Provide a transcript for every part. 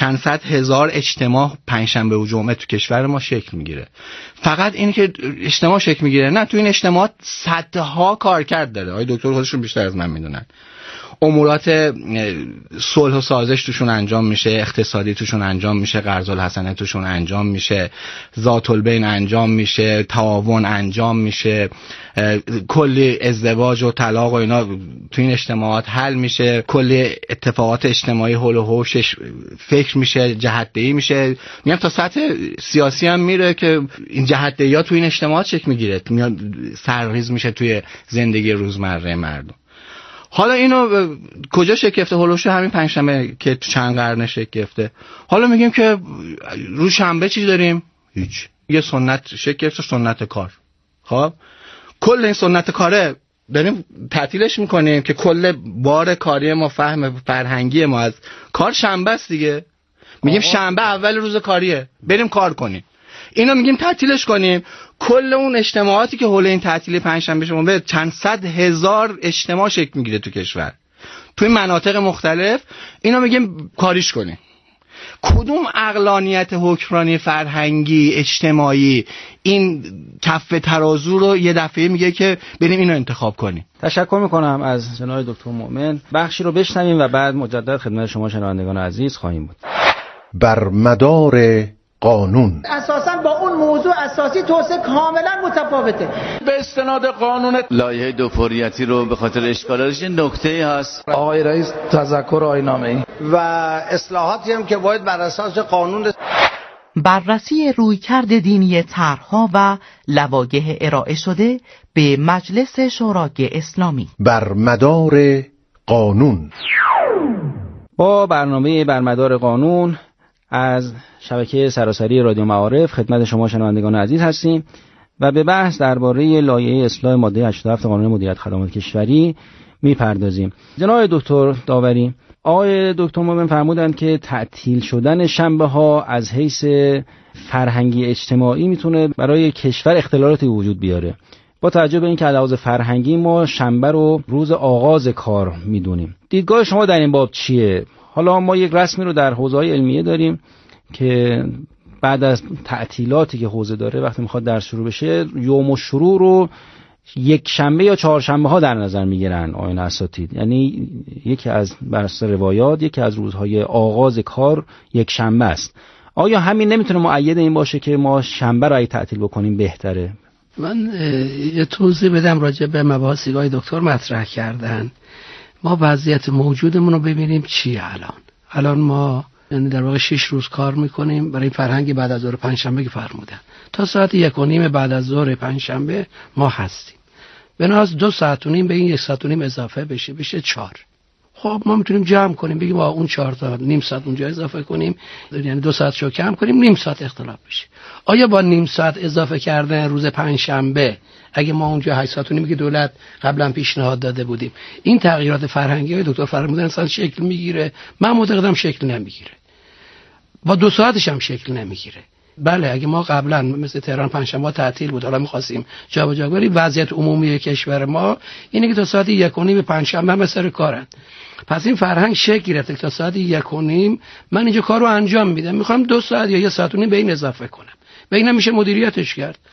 چند صد هزار اجتماع پنجشنبه و جمعه تو کشور ما شکل میگیره. فقط این که اجتماع شکل میگیره نه، تو این اجتماعات صدها کارکرد داره. آقای دکتر خودشون بیشتر از من میدونن. امورات صلح و سازش توشون انجام میشه، اقتصادی توشون انجام میشه، قرض الحسنه توشون انجام میشه، ذات البین انجام میشه، تعاون انجام میشه، کلی ازدواج و طلاق و اینا تو این اجتماعات حل میشه، کلی اتفاقات اجتماعی حول و حوشش فکر میشه، جهت‌دهی میشه. میگم تا سطح سیاسی هم میره که این جهت‌دهی‌ها تو این اجتماعات شکل میگیره، میاد سرریز میشه توی زندگی روزمره مردم. حالا اینو کجا شکفته؟ هولوش همین پنجشنبه که تو چند قرن شکفته. حالا میگیم که رو شنبه چی داریم؟ هیچ. یه سنت شکفته، سنت کار. خب کل این سنت کاره داریم تعطیلش میکنیم که کل بار کاری ما، فهم فرهنگی ما از کار شنبه است دیگه. میگیم شنبه اول روز کاریه، بریم کار کنیم. اینا میگیم تعطیلش کنیم. کل اون اجتماعاتی که حول این تعطیل پنجشنبه شما به چند صد هزار اجتماع شکل میگیره تو کشور، توی مناطق مختلف، اینا میگیم کاریش کنیم. کدوم عقلانیت حکمرانی فرهنگی اجتماعی این کف ترازو رو یه دفعه میگه که بریم اینو انتخاب کنیم؟ تشکر میکنم از جناب دکتر مؤمن. بخشی رو بشنویم و بعد مجدد خدمت شما شنوندگان عزیز خواهیم بود. بر مدار قانون اساساً با اون موضوع اساسی توسعه کاملا متفاوته. به استناد قانون لایحه دوپوریتی رو به خاطر اشکالاتش نکته‌ای هست. آقای رئیس تذکر آیین‌نامه‌ای و اصلاحاتی هم که باید بر اساس قانون بررسی رویکرد دینی طرح‌ها و لوایح ارائه شده به مجلس شورای اسلامی. بر مدار قانون. با برنامه بر مدار قانون از شبکه سراسری رادیو معارف خدمت شما شنوندگان عزیز هستیم و به بحث درباره لایحه اصلاح ماده 87 قانون مدیریت خدمات کشوری میپردازیم. جناب دکتر داوری، آقای دکتر مؤمن فرمودند که تعطیل شدن شنبه ها از حیث فرهنگی اجتماعی میتونه برای کشور اختلالاتی وجود بیاره. با توجه به اینکه علاوه فرهنگی ما شنبه رو روز آغاز کار میدونیم، دیدگاه شما در این باب چیه؟ حالا ما یک رسمی رو در حوزه‌های علمیه داریم که بعد از تعطیلاتی که حوزه داره وقتی میخواد درس شروع بشه، یوم الشروع رو یک شنبه یا چهارشنبه ها در نظر میگیرن آیین اساتید. یعنی یکی از برس روایات یکی از روزهای آغاز کار یک شنبه است. آیا همین نمیتونه مؤید این باشه که ما شنبه رو تعطیل بکنیم بهتره؟ من یه توضیح بدم راجع به مباحثی که دکتر مطرح کردن. ما وضعیت موجودمون رو ببینیم چیه الان ما یعنی در واقع 6 روز کار میکنیم برای فرهنگ بعد از ظهر پنجشنبه که فرمودن تا ساعت 1:30 بعد از ظهر پنجشنبه ما هستیم. بناس 2 ساعت و نیم به این 1 ساعت و نیم اضافه بشه 4. خب ما میتونیم جمع کنیم بگیم اون 4 تا نیم ساعت اونجا اضافه کنیم، یعنی 2 ساعت شو کم کنیم، نیم ساعت اختلاف بشه. آیا با نیم ساعت اضافه کردن روز پنجشنبه اگه ما اونجا 8 ساعت و نیم که دولت قبلا پیشنهاد داده بودیم این تغییرات فرهنگی های دکتر فرمودن اصلا شکل میگیره؟ من معتقدم شکل نمیگیره. با 2 ساعتش هم شکل نمیگیره. بله اگه ما قبلا مثل تهران پنجشنبه تعطیل بود، حالا می‌خواستیم جابجا کنیم، وضعیت عمومی کشور ما اینه که تا ساعت 1:30 پنجشنبه هم سر کارن. پس این فرهنگ شکل گرفته تا ساعت 1:30 من اینجا کارو انجام میدم، میخوام 2 ساعت یا 1 ساعت و نیم به این اضافه کنم. به این میشه مدیریتش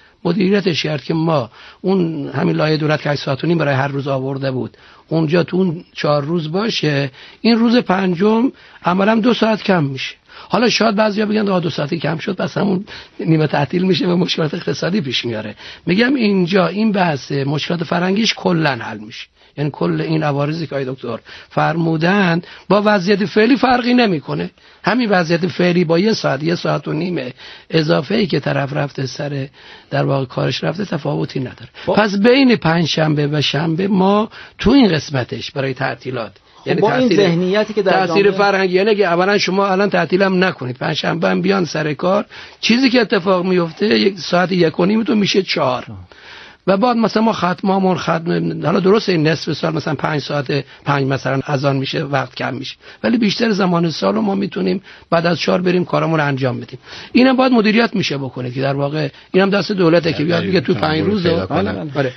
کرد که ما اون همین لایحه دولت که 8 ساعت و نیم برای هر روز آورده بود اونجا تو اون 4 روز باشه، این روز پنجم عملاً 2 ساعت کم میشه. حالا شاید بعضیا بگن 2 ساعتی کم شد پس همون نیمه تعطیل میشه و مشکلات اقتصادی پیش میاره. میگم اینجا این بحث مشکلات فرهنگیش کلا حل میشه، یعنی کل این عوارضی که دکتر فرمودن با وضعیت فعلی فرقی نمیکنه. همین وضعیت فعلی با 1 ساعت 1 ساعت و نیم اضافه ای که طرف رفته سر در واقع کارش رفته تفاوتی نداره. پس بین پنجشنبه و شنبه ما تو این قسمتش برای تعطیلات یعنی با این ذهنیتی که در تاثیر فرهنگی، یعنی که اولا شما الان تعطیل هم نکنید، پنجشنبه هم بیان سر کار، چیزی که اتفاق میفته 1 ساعت 1:30 تو میشه 4 و بعد مثلا ما ختمامون حالا درسته این نصف سال مثلا 5 ساعت 5 مثلا اذان میشه وقت کم میشه، ولی بیشتر زمان سال ما میتونیم بعد از 4 بریم کارامون رو انجام بدیم. اینم باید مدیریت میشه بکنه که در واقع اینم دست دولته که بیاد میگه تو 5 روز.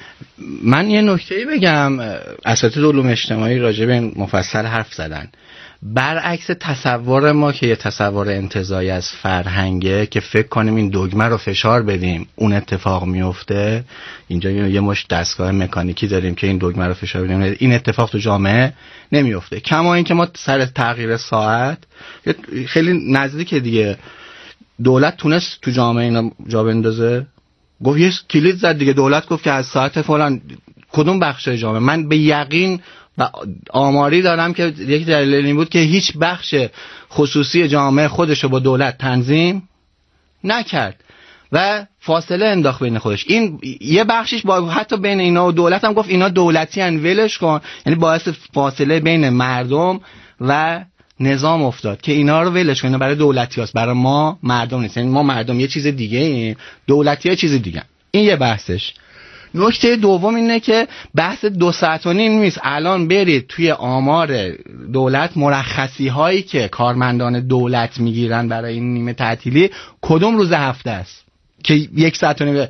من یه نکته‌ای بگم، اساتید علوم اجتماعی راجع به این مفصل حرف زدن. برعکس تصور ما که یه تصور انتزاعی از فرهنگه که فکر کنیم این دگمه رو فشار بدیم اون اتفاق میفته. اینجا یه مش دستگاه مکانیکی داریم که این دگمه رو فشار بدیم، این اتفاق تو جامعه نمیفته. کما این که ما سر تغییر ساعت خیلی نزدیک دیگه دولت تونست تو جامعه اینا جا بندازه، گفت یه کلید زد دیگه، دولت گفت که از ساعت فلان کدوم بخش جامعه. من به یقین و آماری دارم که یکی دلیل این بود که هیچ بخش خصوصی جامعه خودشو با دولت تنظیم نکرد و فاصله انداخت بین خودش. این یه بخشش با حتی بین اینا و دولت هم گفت اینا دولتی ان ولش کن، یعنی باعث فاصله بین مردم و نظام افتاد که اینا رو ولش کن، اینا برای دولتی هست، برای ما مردم نیست. یعنی ما مردم یه چیز دیگه ایم، دولتی ها چیز دیگه. این یه بحثش. نکته دوم اینه که بحث 2 ساعت و نیم نیست. الان برید توی آمار دولت مرخصی هایی که کارمندان دولت میگیرن برای این نیمه تعطیلی کدوم روز هفته است که 1 ساعت و نیم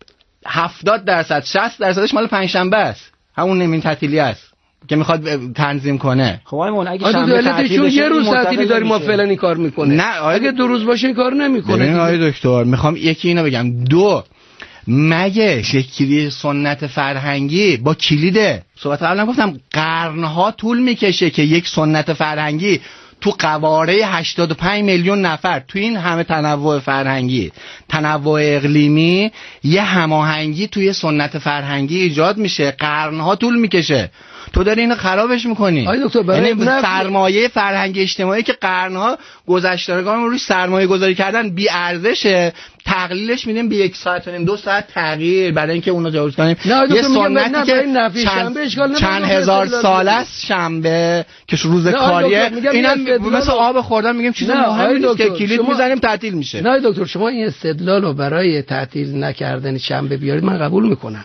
70% 60%ش مال پنجشنبه است، همون نیمه تعطیلی است که میخواد تنظیم کنه. خب آیمون اگه شنبه تعطیل بشه یه روز تعطیلی داریم ما فعلا این کار میکنه. نه اگه 2 روز باشه این کار نمیکنه. ببین آقای دکتر میخوام یکی اینو بگم، 2 مگه شکلی سنت فرهنگی با کلیده. صحبت قبلا گفتم قرنها طول میکشه که یک سنت فرهنگی تو قواره 85 میلیون نفر تو این همه تنوع فرهنگی، تنوع اقلیمی، یه هماهنگی توی سنت فرهنگی ایجاد میشه. قرنها طول میکشه، تو داری اینو خرابش میکنی. یعنی سرمایه فرهنگی اجتماعی که قرنها گذشتگان روش سرمایه گذاری کردن بی ارزشه، تقلیلش میدیم به 1 ساعت و نیم 2 ساعت تغییر برای اینکه اونو جابجا کنیم. یه سنتی که چند هزار ساله است شنبه که روز کاریه، اینا مثل آب خوردن میگیم چیز مهمی نیست که کلید میزنیم تعطیل میشه. نه دکتر شما این استدلال رو برای تعطیل نکردن شنبه بیارید من قبول میکنم،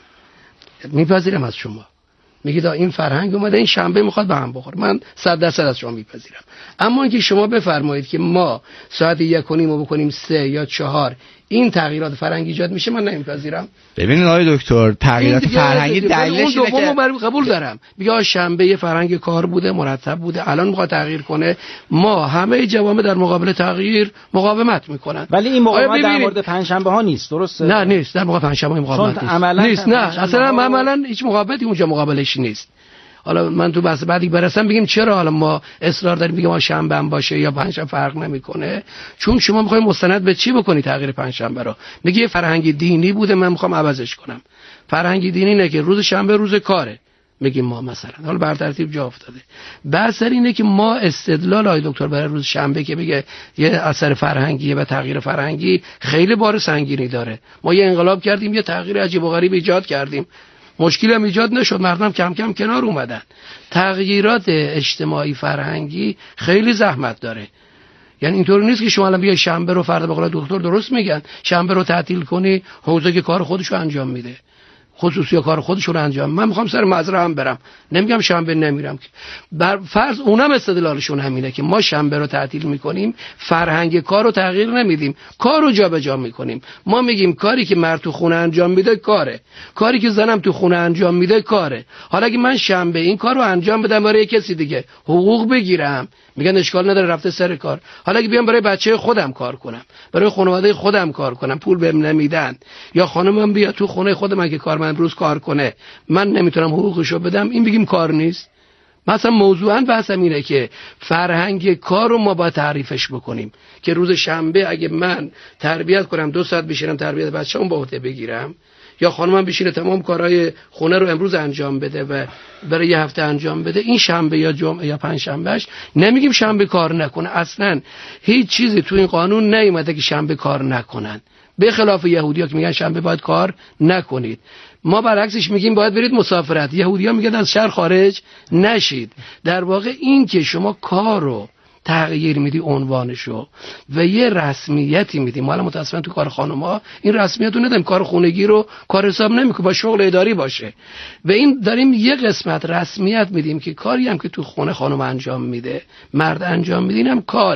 میپذیرم از شما. میگید این فرهنگ اومده این شنبه میخواد به هم بخوره، من 100% از شما میپذیرم. اما اینکه شما بفرمایید که ما ساعت 1:30 رو بکنیم 3 یا 4 این تغییرات فرهنگی ایجاد میشه، من نمیپذیرم. ببینید آقای دکتر تغییرات فرهنگی دلیلش اینه که من قبول دارم، میگه شنبه یه فرهنگ کار بوده مرتب بوده، الان میخواد تغییر کنه، ما همه جوامع در مقابل تغییر مقاومت میکنن. ولی این مقاومت در مورد پنجشنبه ها نیست، درسته؟ نه نیست، در مقابل پنجشنبه مقاومت نیست. نه اصلا عملا هیچ مقاومتی اونجا مقابلش نیست. حالا من تو بحث بعدی برسم بگیم چرا حالا ما اصرار داریم بگیم ما شنبه هم باشه یا پنجشنبه فرق نمیکنه. چون شما میخواید مستند به چی بکنی تغییر پنجشنبه رو؟ میگه یه فرهنگ دینی بوده من میخوام عوضش کنم. فرهنگ دینی نه که روز شنبه روز کاره، میگیم ما مثلا حالا بر ترتیب جا افتاده. بحث اینه که ما استدلال آقای دکتر برای روز شنبه که بگه یه اثر فرهنگی و تغییر فرهنگی خیلی بار سنگینی داره. ما یه انقلاب کردیم، یه تغییر عجیب و غریب ایجاد کردیم، مشکلی هم ایجاد نشد، مردم کم کم کنار اومدن. تغییرات اجتماعی فرهنگی خیلی زحمت داره. یعنی اینطور نیست که شما الان بیای شنبه رو فردا به قول دکتر درست میگن شنبه رو تعطیل کنی، حوزه که کار خودش رو انجام میده، خصوصی کار خودش رو انجام. من میخوام سر مزرعه هم برم، نمیگم شنبه نمیرم. بر فرض اونم استدلالشون همینه که ما شنبه رو تعطیل میکنیم، فرهنگ کار رو تغییر نمیدیم، کار رو جابجا میکنیم. ما میگیم کاری که مرد تو خونه انجام میده کاره، کاری که زنم تو خونه انجام میده کاره. حالا اگه من شنبه این کار رو انجام بدم برای کسی دیگه حقوق بگیرم، میگن اشکال نداره رفته سر کار. حالا اگه بیام برای بچه خودم کار کنم، برای خانواده خودم کار کنم، پول بهم نمیدن، یا خانمم بیا تو خونه خودم که کارمند امروز کار کنه من نمیتونم حقوقشو بدم، این بگیم کار نیست. مثلا موضوعاً بحثم اینه که فرهنگ کار رو ما باید تعریفش بکنیم که روز شنبه اگه من تربیت کنم 2 ساعت بشینم تربیت بچه‌ام با عهده بگیرم، یا خانمم بشینه تمام کارهای خونه رو امروز انجام بده و برای یه هفته انجام بده، این شنبه یا جمعه یا پنجشنبهش نمیگیم شنبه کار نکنه. اصلا هیچ چیزی تو این قانون نیومده که شنبه کار نکنن، به خلاف یهودی‌ها که میگن شنبه باید کار نکنید. ما برعکسش میگیم باید برید مسافرت. یهودی‌ها میگن از شهر خارج نشید. در واقع این که شما کار رو تغییر میدی عنوانشو و یه رسمیتی میدی. ما الان متأسفانه تو کار خانم‌ها این رسمیت رو نداریم، کار خونگی رو کار حساب نمیکنه، با شغل اداری باشه. و این داریم یه قسمت رسمیت میدیم که کاری هم که تو خونه خانم انجام میده مرد انجام میده اینم کاره.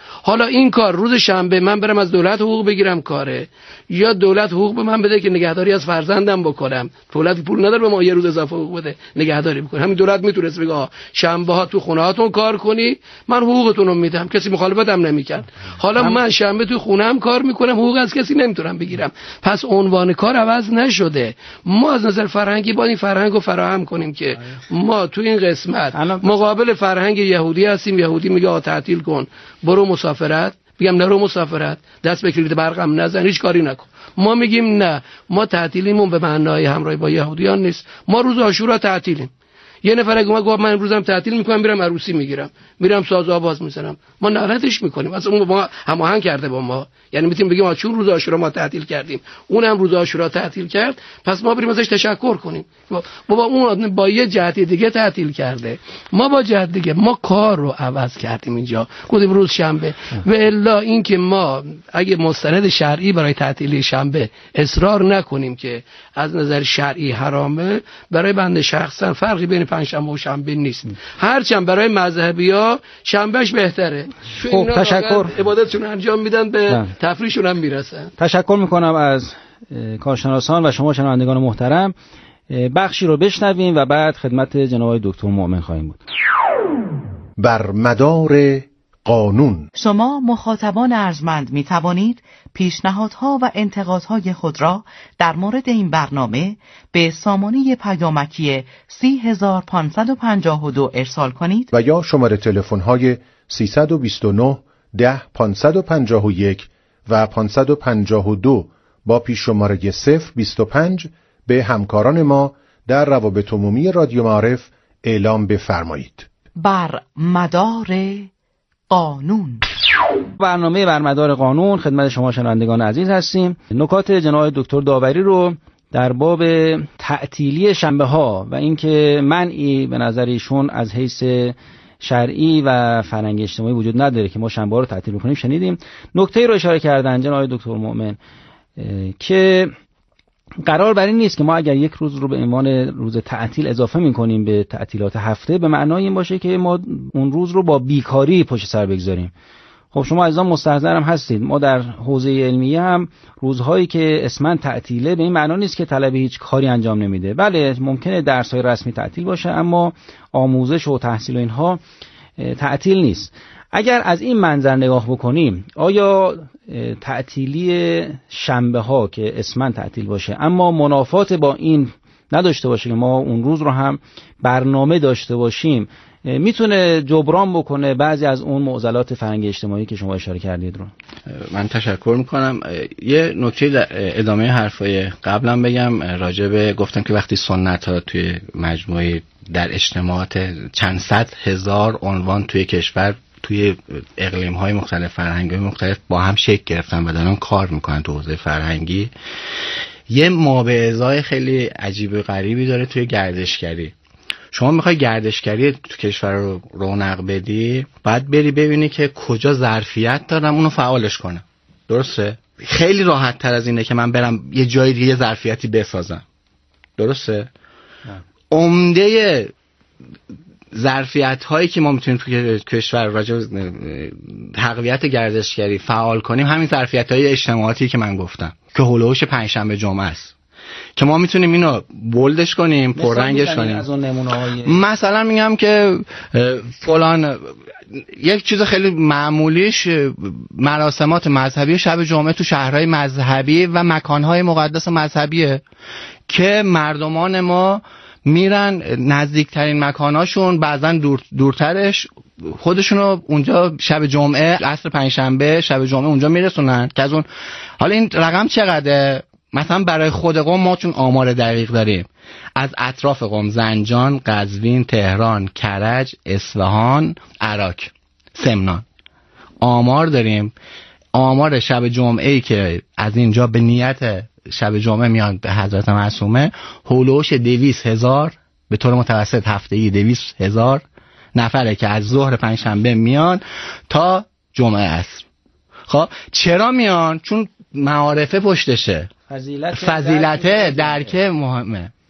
حالا این کار روز شنبه من برم از دولت حقوق بگیرم کاره، یا دولت حقوق به من بده که نگهداری از فرزندم بکنم. دولت پول نداره به ما یه روز اضافه حقوق بده نگهداری بکنه. همین دولت میتونست بگه شنبه ها تو خونه هاتون کار کنی، من حقوقتون رو میدم، کسی مخالفتم نمیکرد. حالا من شنبه تو خونه‌ام کار میکنم، حقوق از کسی نمیتونم بگیرم. پس عنوان کار عوض نشده. ما از نظر فرهنگی باید این فرهنگو فراهم کنیم که ما تو این قسمت مقابل فرهنگ یهودی هستیم. یهودی میگه تعطیل کن، برو مسافرت، میگم نرو مسافرت، دست به کلید برقم نزن، هیچ کاری نکن. ما میگیم نه، ما تعطیلیمون به معنای همراهی با یهودیان نیست. ما روز عاشورا تعطیلیم. یه نفر اگه گفت من امروزم تعطیل میکنم، میرم عروسی میگیرم، میرم ساز آواز میزنم، ما ناراحتش میکنیم. اصلا اون ما هماهنگ کرده با ما، یعنی میتونیم بگیم چون روز عاشورا ما تعطیل کردیم، اونم روز عاشورا تعطیل کرد، پس ما بریم ازش تشکر کنیم. بابا اون با یه جهت دیگه تعطیل کرده، ما با جهت دیگه ما کار رو عوض کردیم. اینجا گفتیم روز شنبه، و الا اینکه ما اگه مستند شرعی برای تعطیلی شنبه اصرار نکنیم که از نظر شرعی حرامه، برای بنده شخصا فرقی بین پنجشنبه و شنبه نیست. هرچند برای مذهبی‌ها شنبهش بهتره. خب تشکر. عبادتشون انجام میدن، به تفریحشون هم میرسن. تشکر میکنم از کارشناسان و شما شنوندگان محترم. بخشی رو بشنویم و بعد خدمت جناب دکتر مؤمن خواهیم بود. بر مدار قانون. شما مخاطبان ارجمند می توانید پیشنهادها و انتقادهای خود را در مورد این برنامه به سامانه پیامکی 30552 ارسال کنید و یا شماره تلفن‌های 329 10 551 و 552 با پیش شماره 025 به همکاران ما در روابط عمومی رادیو معارف اعلام بفرمایید. بر مدار قانون. برنامه بر مدار قانون خدمت شما شنوندگان عزیز هستیم. نکات جناب دکتر داوری رو در باب تعطیلی شنبه ها و اینکه منعی به نظر ایشون از حیث شرعی و فرهنگی اجتماعی وجود نداره که ما شنبه ها رو تعطیل بکنیم شنیدیم. نکته رو اشاره کردن جناب دکتر مؤمن که قرار بر این نیست که ما اگر یک روز رو به عنوان روز تعطیل اضافه می‌کنیم به تعطیلات هفته، به معنای این باشه که ما اون روز رو با بیکاری پشت سر بگذاریم. خب شما عزیزان مستحضر هم هستید، ما در حوزه علمیه هم روزهایی که اسمن تعطیله به این معنا نیست که طلبه هیچ کاری انجام نمیده. بله ممکنه درس‌های رسمی تعطیل باشه، اما آموزش و تحصیل و اینها تعطیل نیست. اگر از این منظر نگاه بکنیم، آیا تعطیلی شنبه ها که اسمن تعطیل باشه اما منافات با این نداشته باشه که ما اون روز رو هم برنامه داشته باشیم، میتونه جبران بکنه بعضی از اون معضلات فرهنگی اجتماعی که شما اشاره کردید رو؟ من تشکر میکنم. یه نکته ادامه حرفای قبلم بگم، راجبه گفتم که وقتی سنت ها توی مجموعه در اجتماعات چند صد هزار عنوان توی کشور توی اقلیم‌های مختلف، فرهنگ‌های مختلف با هم شکل گرفتن و دارن کار میکنن تو حوزه فرهنگی، یه مابعضای خیلی عجیب و غریبی داره توی گردشگری. شما میخوای گردشگری تو کشور رو رونق بدی، باید بری ببینی که کجا ظرفیت دارم اونو فعالش کنم. درسته؟ خیلی راحت تر از اینه که من برم یه جای دیگه ظرفیتی بسازم. درسته؟ عمده ظرفیت هایی که ما میتونیم توی کشور راجع به تقویت گردشگری فعال کنیم، همین ظرفیت های اجتماعاتی که من گفتم که هولوش پنجشنبه جمعه است که ما میتونیم اینو بولدش کنیم، پررنگش کنیم. مثلا میگم که فلان یک چیز خیلی معمولیش مراسمات مذهبی شب جمعه تو شهرهای مذهبی و مکانهای مقدس مذهبیه که مردمان ما میرن نزدیکترین مکاناشون، بعضن دورترش خودشونو اونجا شب جمعه، عصر پنجشنبه شب جمعه اونجا میرسونن که از اون. حالا این رقم چقدره؟ مثلا برای خود قم ما چون آمار دقیق داریم، از اطراف قم زنجان، قزوین، تهران، کرج، اصفهان، عراق، سمنان آمار داریم. آمار شب جمعه‌ای که از اینجا به نیت شب جمعه میاد به حضرت معصومه، هولوش 200,000 به طور متوسط هفته‌ای 200,000 نفره که از ظهر پنجشنبه میان تا جمعه عصر. خب چرا میان؟ چون معارفه پشتشه، فضیلت درک مهمه.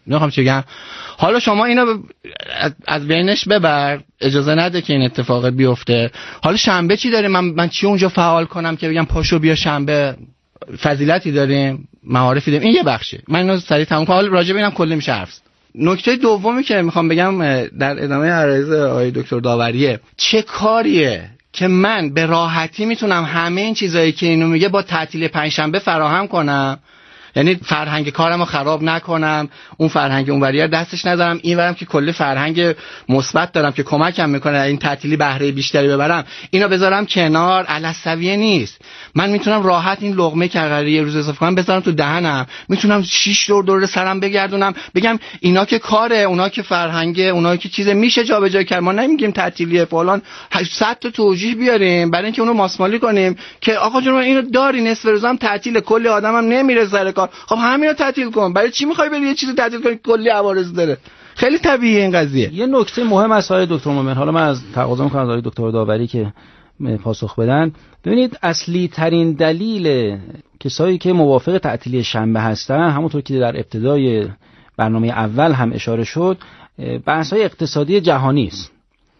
نمیخوام چه بگم. حالا شما اینو از بینش ببر، اجازه نده که این اتفاق بیفته. حالا شنبه چی داریم؟ من چی اونجا فعال کنم که بگم پاشو بیا شنبه؟ فضیلتی داریم، معارفی داریم، این یه بخشه. من اینو سریع تموم کنم، حالا راجع به اینم کلی میشه حرف زد. نکته دومی که میخوام بگم در ادامه عرایض آقای دکتر داوریه، چه کاریه که من به راحتی میتونم همه این چیزایی که اینو میگه با تعطیل پنجشنبه فراهم کنم، یعنی فرهنگ کارمو خراب نکنم، اون فرهنگ اونوریه دستش نذارم، اینورم که کلی فرهنگ مثبت دارم که کمکم میکنه این تعطیلی بهره بیشتری ببرم، اینو بذارم کنار. علسویه نیست. من میتونم راحت این لقمه که قراره یه روز اضافه کنم بذارم تو دهنم، میتونم 6 دور سرم بگردونم، بگم اینا که کاره، اونا که فرهنگ، اونا که چیز میشه جابجا کرد. ما نمیگیم تعطیلی فلان 800 تا توجیه بیاریم برای اینکه اونو ماسمالی کنیم که آقا جون اینو داری، نصف روزم تعطیل، کلی آدمم نمیره سر کار. خب همینو تعطیل کن. برای چی میخوای بری یه چیزی تعطیل کنی کلی عوارض داره؟ خیلی طبیعیه این قضیه. یه نکته مهم است آقای دکتر مومن، حالا من از تقاضا می‌کنم از آقای دکتر داوری که پاسخ بدن. ببینید اصلی ترین دلیل کسایی که موافق تعطیلی شنبه هستن، همونطور که در ابتدای برنامه اول هم اشاره شد، بحث‌های اقتصادی جهانی است.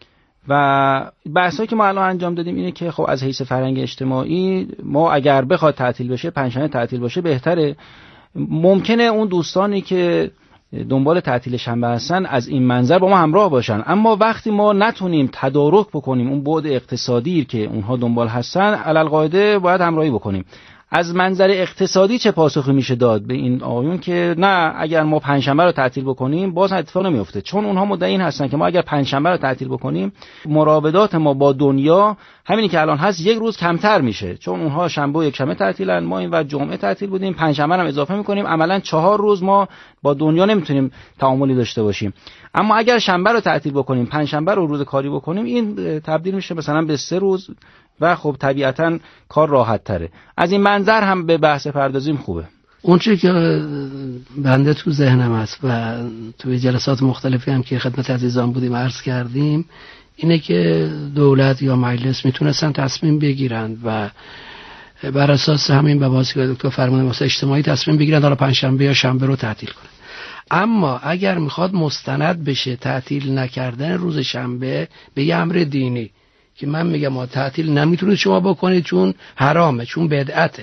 و بحثایی که ما الان انجام دادیم اینه که خب از حیث فرهنگ اجتماعی ما اگر بخواد تعطیل بشه، پنجشنبه تعطیل باشه بهتره. ممکنه اون دوستانی که دنبال تعطیل شنبه هستن از این منظر با ما همراه باشن، اما وقتی ما نتونیم تدارک بکنیم اون بعد اقتصادی که اونها دنبال هستن، علالقاعده باید همراهی بکنیم. از منظر اقتصادی چه پاسخی میشه داد به این آقایون که نه اگر ما پنجشنبه رو تعطیل بکنیم باز اتفاق نمیفته؟ چون اونها مدعی این هستن که ما اگر پنجشنبه رو تعطیل بکنیم مراودات ما با دنیا همینی که الان هست یک روز کمتر میشه، چون اونها شنبه و یکشنبه تعطیلن، ما این و جمعه تعطیل بودیم، پنجشنبه هم اضافه میکنیم، عملاً 4 روز ما با دنیا نمیتونیم تعاملی داشته باشیم. اما اگر شنبه رو تعطیل بکنیم، پنجشنبه رو روز کاری بکنیم، این تبدیل میشه مثلا به 3 روز و خب طبیعتاً کار راحت تره. از این منظر هم به بحث پردازیم خوبه. اون چیزی که بنده تو ذهنم است و توی جلسات مختلفی هم که خدمت عزیزان بودیم عرض کردیم اینه که دولت یا مجلس میتونستن تصمیم بگیرن و بر اساس همین مباحثی که دکتر فرمودن واسه اجتماعی تصمیم بگیرن حالا پنجشنبه یا شنبه رو تعطیل کنن. اما اگر میخواد مستند بشه تعطیل نکردن روز شنبه به یه امر دینی که من میگم ما تعطیل نمیتونید شما بکنید چون حرامه، چون بدعته،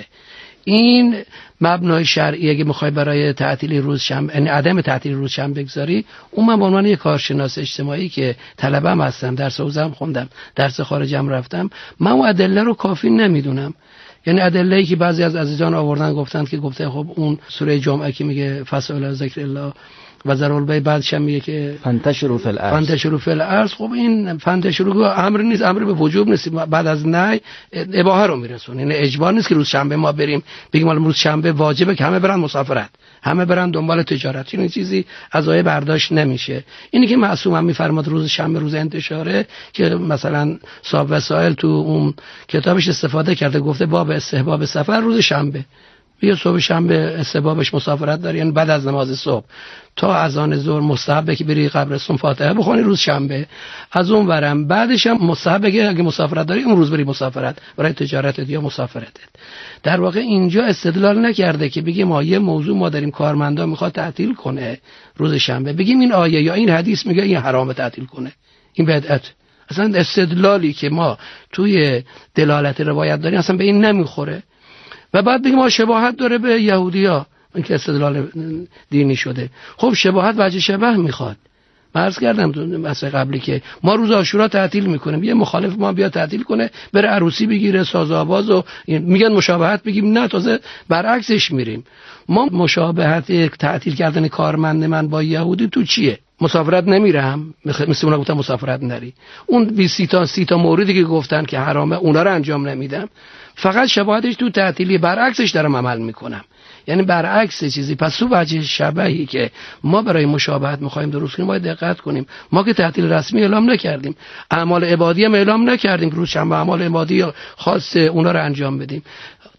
این مبنای شرعی اگه میخوای برای تعطیل روز شنبه، یعنی عدم تعطیل روز شنبه بگذاری، اون من به عنوان یک کارشناس اجتماعی که طلبه‌ام هستم، درس حوزه‌ام خوندم، درس خارجم رفتم، من اون ادله رو کافی نمیدونم. یعنی ادله‌ای که بعضی از عزیزان آوردن گفتن که گفته خب اون سوره جمعه که میگه فسأل ذکر الله و ذرول بی، بعدش هم میگه که فانتشروا فی الارض. خب این فانتشروا امر نیست، امر به وجوب نیست، بعد از نهی اباحه رو میرسونه. یعنی اجبار نیست که روز شنبه ما بریم بگیم روز شنبه واجبه که همه برن مسافرت، همه برن دنبال تجارت. این چیزی از آیه برداشت نمیشه. اینی که معصوم هم میفرماد روز شنبه روز انتشاره، که مثلا صاحب وسائل تو اون کتابش استفاده کرده، گفته باب استحباب سفر روز شنبه، بیا صبح شنبه استحبابش مسافرت داری، یعنی بعد از نماز صبح تا اذان ظهر مستحبه که بری قبرستون فاتحه بخونی روز شنبه، از اون ورم بعدش هم مستحبه که اگه مسافرت داری اون روز بری مسافرت برای تجارتت یا مسافرتت. در واقع اینجا استدلال نکرده که بگیم ما یه موضوع ما داریم کارمندا میخواد تعطیل کنه روز شنبه، بگیم این آیه یا این حدیث میگه این حرامه تعطیل کنه، این بدعت. اصلا استدلالی که ما توی دلالت روایت داریم اصلا به این نمیخوره. و بعد بگیم ما شباهت داره به یهودیا، این که استدلال دینی شده. خب شباهت وجه شبه میخواد. من عرض کردم تو مسئله قبلی که ما روز عاشورا تعطیل میکنیم، یه مخالف ما بیا تعطیل کنه بره عروسی بگیره ساز و آواز و میگن مشابهت، بگیم نه تازه برعکسش میریم. ما مشابهت تعطیل کردن کارمند من با یهودی تو چیه؟ مسافرت نمیرم، مثل اونا گفتن مسافرت نری، اون 30 تا موردی که گفتن که حرامه اونا رو انجام نمیدم، فقط شباهتش تو تعطیلی، برعکسش دارم عمل میکنم. یعنی برعکس چیزی. پس تو وجه شبهی که ما برای مشابهت میخوایم درست کنیم باید دقت کنیم. ما که تعطیل رسمی اعلام نکردیم، اعمال عبادی هم اعلام نکردیم، روز شنبه اعمال عبادی خاص اونا رو انجام بدیم.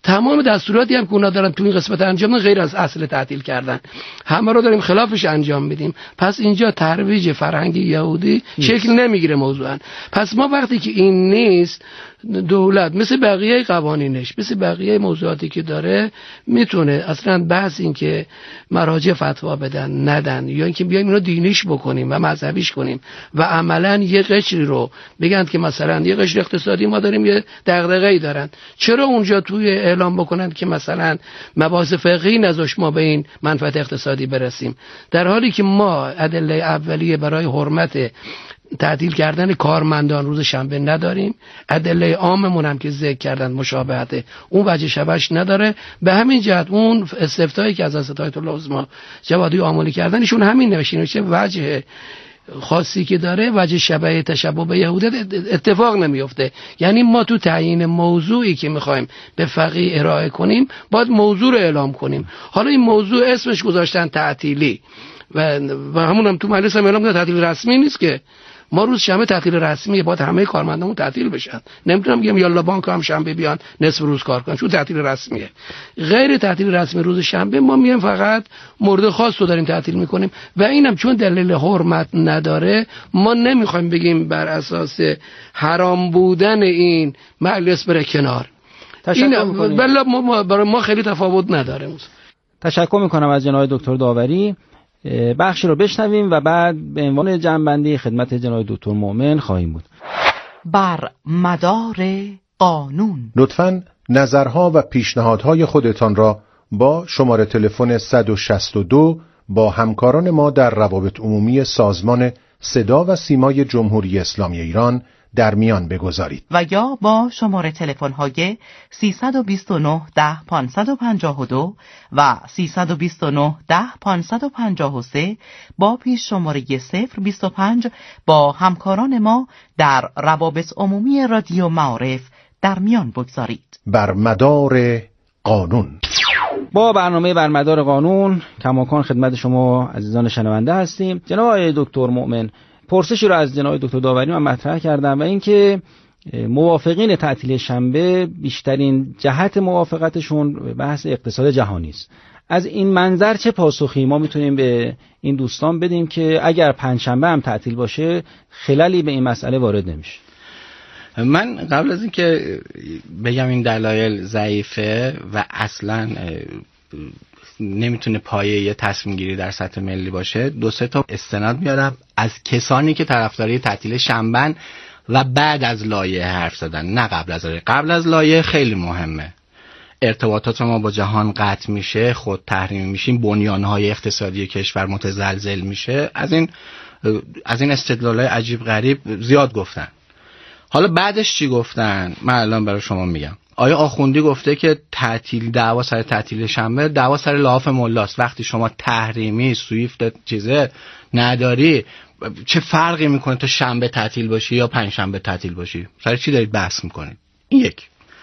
تمام دستوراتی هم که اونا دارن تو این قسمت انجام میدن غیر از اصل تعطیل کردن، همه رو داریم خلافش انجام میدیم. پس اینجا ترویج فرهنگ یهودی شکل نمیگیره موضوعا. پس ما وقتی که این نیست، دولت مثل بقیه قوانینش، مثل بقیه موضوعاتی که داره، میتونه اصلا بحث این که مراجع فتوا بدن ندن یا اینکه بیایم اینو دینیش بکنیم و مذهبیش کنیم و عملا یه قشری رو بگن که مثلا یه قشر اقتصادی ما داریم یه دغدغه‌ای دارن، چرا اونجا توی اعلام بکنن که مثلا مباحث فقهی نذاش ما به این منفعت اقتصادی برسیم، در حالی که ما ادله اولیه برای حرمت تعطیل کردن کارمندان روز شنبه نداریم، ادله عاممون هم که ذکر کردن مشابهت اون وجه شبهش نداره. به همین جهت اون استفتایی که از حضرت آیت الله عظما جوادی آملی کردن ایشون همین نوشته وجه خاصی که داره وجه شبه تشبه به یهودیت اتفاق نمیفته. یعنی ما تو تعیین موضوعی که میخوایم به فقیه ارائه کنیم باید موضوع رو اعلام کنیم. حالا این موضوع اسمش گذاشتن تعطیلی و همون هم تو مجلس هم اعلام کردن تعطیل رسمی نیست که ما روز شنبه تعطیل رسمیه، باید همه کارمندامون تعطیل بشن. نمیتونم بگم یالا بانک هم شنبه بیان نصف روز کار کنن چون تعطیل رسمیه. غیر تعطیل رسمی روز شنبه ما میایم فقط مورد خاص رو داریم تعطیل میکنیم و اینم چون دلیل حرمت نداره ما نمیخوایم بگیم بر اساس حرام بودن این مجلس بره کنار. بله برای ما خیلی تفاوت نداره. تشکر میکنم از جناب دکتر داوری. بخشی رو بشنویم و بعد به عنوان جمع‌بندی خدمت جناب دکتر مؤمن خواهیم بود. بر مدار قانون لطفاً نظرها و پیشنهادهای خودتان را با شماره تلفن 162 با همکاران ما در روابط عمومی سازمان صدا و سیمای جمهوری اسلامی ایران در میان بگذارید و یا با شماره تلفن های 329 10 552 و 329 10 553 با پیش شماره 025 با همکاران ما در روابط عمومی رادیو معارف در میان بگذارید. بر مدار قانون. با برنامه بر مدار قانون کماکان خدمت شما عزیزان شنونده هستیم. جناب آقای دکتر مؤمن، پرسشی رو از جناب دکتر داوری من مطرح کردم و اینکه موافقین تعطیل شنبه بیشترین جهت موافقتشون بحث اقتصاد جهانی است. از این منظر چه پاسخی ما میتونیم به این دوستان بدیم که اگر پنجشنبه هم تعطیل باشه خللی به این مسئله وارد نمیشه؟ من قبل از اینکه بگم این دلایل ضعیفه و اصلا نمیتونه پایه یه تصمیم گیری در سطح ملی باشه، 2-3 تا استناد میارم از کسانی که طرفداری تعطیل شنبه و بعد از لایحه حرف زدن، نه قبل از لایحه. قبل از لایحه خیلی مهمه، ارتباطات ما با جهان قطع میشه، خود تحریمی میشیم، بنیانهای اقتصادی کشور متزلزل میشه. از این استدلالای عجیب غریب زیاد گفتن. حالا بعدش چی گفتن؟ من الان برای شما میگم. آیا آخوندی گفته که دعوا سر تعطیل شنبه دعوا سر لحاف ملاست. وقتی شما تحریمی سویفت چیزه نداری، چه فرقی میکنه تا شنبه تعطیل باشی یا پنجشنبه تعطیل باشی؟ سر چی دارید بحث میکنید؟ این یک.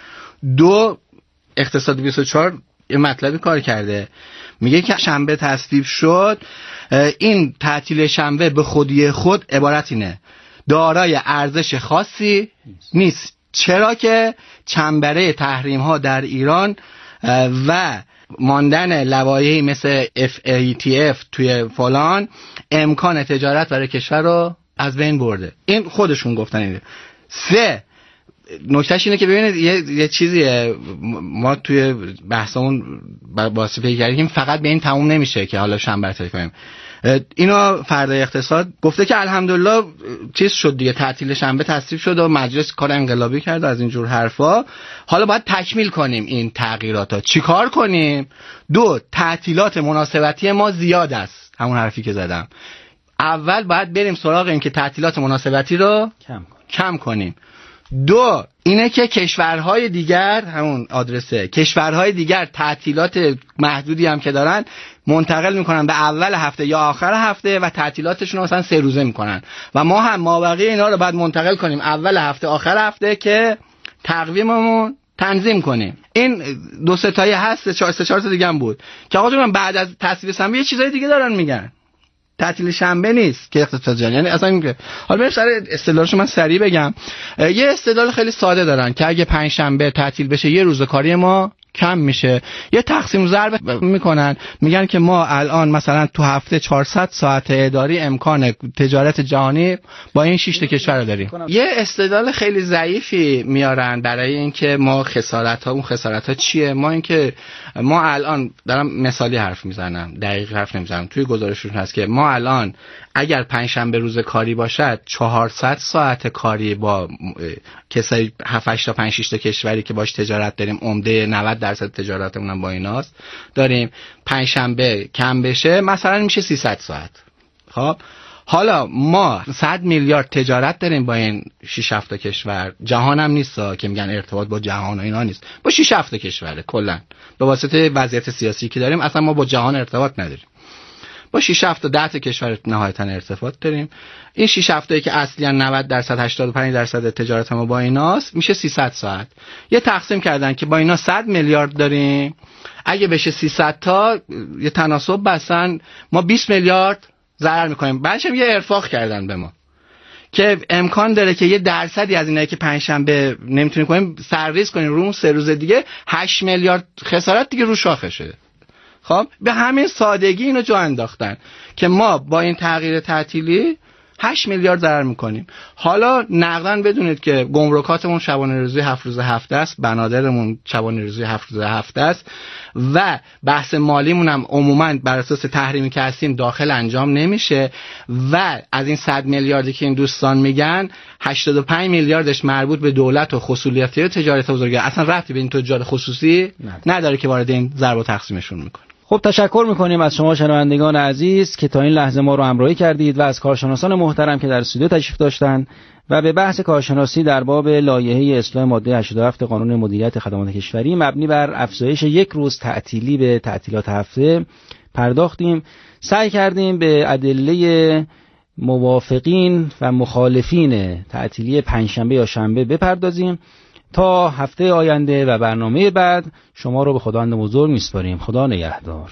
2 اقتصاد 24 یه مطلبی کار کرده، میگه که شنبه تصویب شد، این تعطیل شنبه به خودی خود عبارت اینه دارای ارزش خاصی نیست، چرا که چنبره تحریم ها در ایران و ماندن لوایحی مثل FATF توی فلان امکان تجارت برای کشور رو از بین برده. این خودشون گفتن اینه. 3 نکتهش اینه که ببینید یه چیزیه ما توی بحثمون واسه پیگیری کردیم، فقط به این تموم نمیشه که حالا شنبه تعطیل کنیم. اینا فردای اقتصاد گفته که الحمدلله چیز شد دیگه، تعطیل شنبه تصویب شد و مجلس کار انقلابی کرد از اینجور حرفا. حالا باید تکمیل کنیم این تغییراتا. چیکار کنیم؟ 2 تعطیلات مناسبتی ما زیاد است، همون حرفی که زدم. اول باید بریم سراغ این که تعطیلات مناسبتی رو کم کنیم. 2 اینه که کشورهای دیگر، همون آدرسه، کشورهای دیگر تعطیلات محدودی هم که دارن منتقل میکنن به اول هفته یا آخر هفته و تعطیلاتشون رو مثلا 3 روزه میکنن و ما هم مابقی اینا رو بعد منتقل کنیم اول هفته آخر هفته که تقویممون تنظیم کنیم. این 2-3 تایی هست، 4 تا دیگه هم بود که آقا جون بعد از تصویب شنبه یه چیزای دیگه دارن میگن، تعطیل شنبه نیست که اقتصاد جهانی، یعنی اصلا اینکه حالا بریم سر استدلالش من سریع بگم. یه استدلال خیلی ساده دارن که اگه پنجشنبه تعطیل بشه یه روز کاری ما کم میشه. یه تقسیم ضرب میکنن، میگن که ما الان مثلا تو هفته 400 ساعت اداری امکان تجارت جهانی با این 6 تا کشور داریم. یه استدلال خیلی ضعیفی میارن برای اینکه ما اون خسارت ها چیه. ما اینکه ما الان دارم مثالی حرف میزنم، دقیق حرف نمیزنم، توی گزارششون هست که ما الان اگر پنجشنبه روز کاری باشد 400 ساعت کاری با کسایی 7 تا 5 6 تا کشوری که باش تجارت داریم، عمده 90% تجارتمون هم با ایناست داریم، پنجشنبه کم بشه مثلا میشه 300 ساعت. خب حالا ما 100 میلیارد تجارت داریم با این 6 7 تا کشور، جهان هم نیست که میگن ارتباط با جهان و اینا نیست، با 6 7 تا کشوره کلا به واسطه وضعیت سیاسی که داریم اصلا ما با جهان ارتباط نداریم. با 6 7 تا 10 تا کشور نهایتا ارتباط داریم. این 6 7 تایی که اصلا 90% 85% تجارت ما با ایناست میشه 300 ساعت. یه تقسیم کردن که با اینا 100 میلیارد داریم، اگه بشه 300 تا یه تناسب بسن ما 20 میلیارد ضرر میکنیم. بعدش هم یه ارفاق کردن به ما که امکان داره که یه درصدی از اینایی که پنجشنبه نمیتونیم کنیم سرریز کنیم رو 3 روز دیگه 8 میلیارد خسارت دیگه رو شاخشه. خب به همین سادگی اینو جا انداختن که ما با این تغییر تعطیلی 8 میلیارد ضرر میکنیم. حالا نقدن بدونید که گمرکاتمون شبانه روزی 7 روز هفته است، بنادرمون شبانه روزی 7 روز هفته است و بحث مالیمون هم عموما بر اساس تحریمی که هستیم داخل انجام نمیشه و از این 100 میلیاردی که این دوستان میگن 85 میلیاردش مربوط به دولت و خصوصیات تجارت بزرگه، اصلا ربطی به این تجار خصوصی نداره که وارد این ضرب و تقسیمشون میکنه. خب تشکر میکنیم از شما شنوندگان عزیز که تا این لحظه ما رو همراهی کردید و از کارشناسان محترم که در استودیو تشریف داشتن و به بحث کارشناسی در باب لایحه اصلاح ماده 87 قانون مدیریت خدمات کشوری مبنی بر افزایش 1 روز تعطیلی به تعطیلات هفته پرداختیم. سعی کردیم به ادله موافقین و مخالفین تعطیلی پنجشنبه یا شنبه بپردازیم. تا هفته آینده و برنامه بعد شما رو به خداوند بزرگ میسپاریم. خدا نگهدار.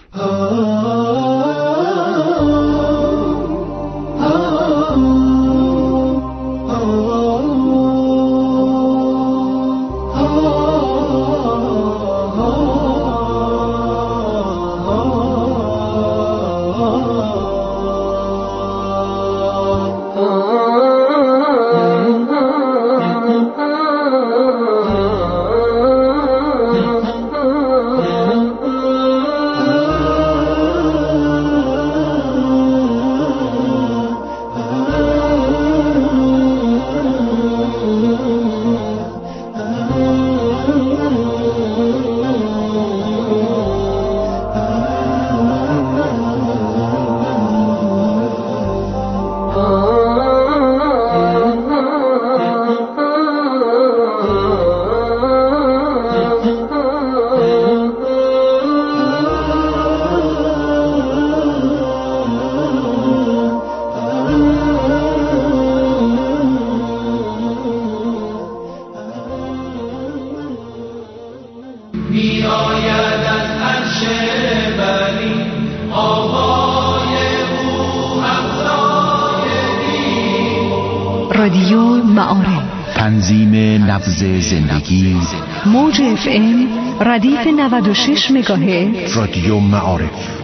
رادیو معارف، تنظیم نبض زندگی، موج FM ردیف 96 مگاهرتز، رادیو معارف.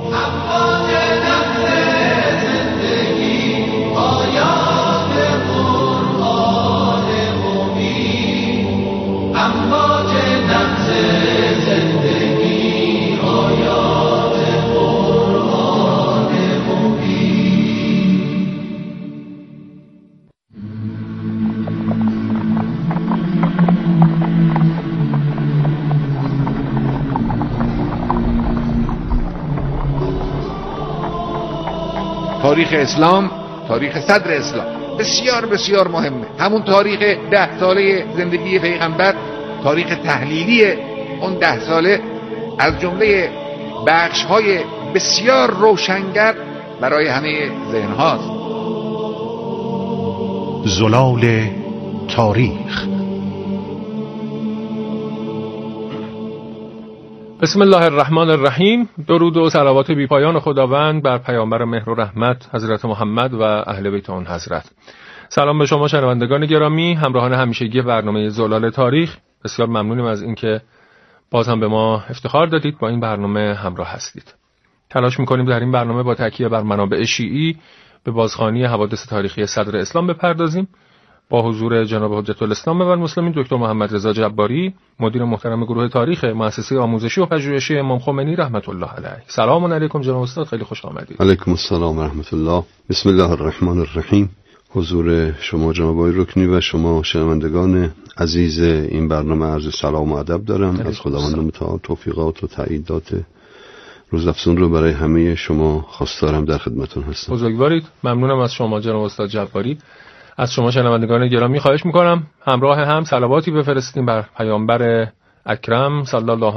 تاریخ اسلام، تاریخ صدر اسلام بسیار بسیار مهمه. همون تاریخ 10 ساله زندگی پیغمبر، تاریخ تحلیلی اون 10 ساله از جمله بخش‌های بسیار روشنگر برای همه ذهن هاست. زلال تاریخ. بسم الله الرحمن الرحیم. درود و صلوات بی پایان خداوند بر پیامبر مهر و رحمت حضرت محمد و اهل بیت آن حضرت. سلام به شما شنوندگان گرامی، همراهان همیشگی برنامه زلال تاریخ. بسیار ممنونیم از اینکه باز هم به ما افتخار دادید، با این برنامه همراه هستید. تلاش می‌کنیم در این برنامه با تکیه بر منابع شیعی به بازخوانی حوادث تاریخی صدر اسلام بپردازیم، با حضور جناب حجت الاسلام و المسلمین دکتر محمد رضا جباری، مدیر محترم گروه تاریخ مؤسسه آموزشی و پژوهشی امام خمینی رحمت الله علیه. سلام علیکم جناب استاد، خیلی خوش آمدید. علیکم السلام و رحمت الله. بسم الله الرحمن الرحیم. حضور شما جناب آقای رکنی و شما شنوندگان عزیز این برنامه عرض سلام و ادب دارم. از خداوند متعال توفیقات و تاییدات روزافزون رو برای همه شما خواستارم، در خدمتتون هستم. بزرگوارید. ممنونم از شما جناب استاد جباری. از شما شنوندگان گرامی خواهش میکنم همراه هم صلواتی بفرستیم بر پیامبر اکرم صلی الله